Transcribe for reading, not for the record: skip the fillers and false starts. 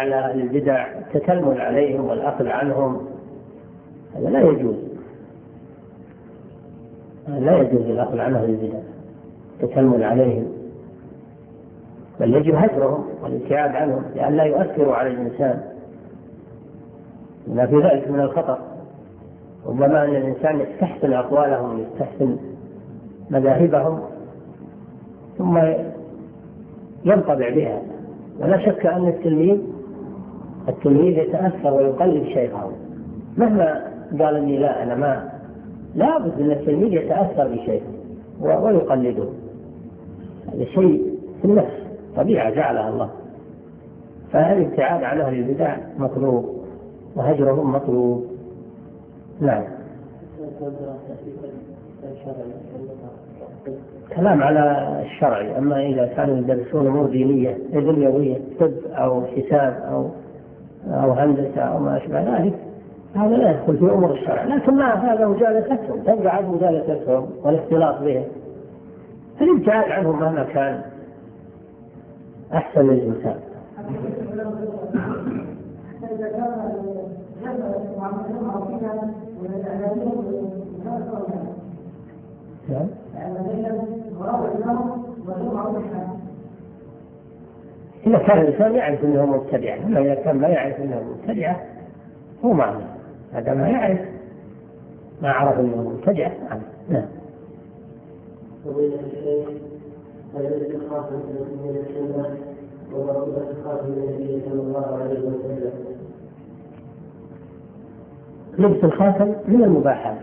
على أهل البدع التتلمذ عليهم والأخذ عنهم، هذا لا يجوز. لا يجوز الأخذ عن أهل البدع التتلمذ عليهم، بل يجب هجرهم والابتعاد عنهم لأن لا يؤثروا على الإنسان، ما في ذلك من الخطر. ربما أن الإنسان يستحسن أقوالهم ويستحسن مذاهبهم ثم ينطبع بها. ولا شك أن التلميذ يتأثر ويقلد شيخه مهما قال إني لا أنا ما، لا بد أن التلميذ يتأثر بشيخه ويقلده. هذا شيء في النفس، طبيعة جعلها الله. فالابتعاد عن أهل البدع مطلوب وهجرهم مطلوب. نعم. كلام على الشرعي. أما إذا كانوا يدرسون أمور دينية دنيوية، طب أو حساب أو هندسة أو ما أشبه ذلك، هذا لا يدخل في أمور الشرع. لكن مع هذا مجالستهم تبقى عن مجالستهم والاختلاط بهم، فالابتعاد عنهم مهما كان أحسن للإنسان. إذا كان الإنسان يعرف أنه مبتدع، أما إذا كان ما يعرف أنه مبتدع هو معنى هذا ما يعرف، ما عرف أنه مبتدع. نعم. لبس الخاتم من المباحات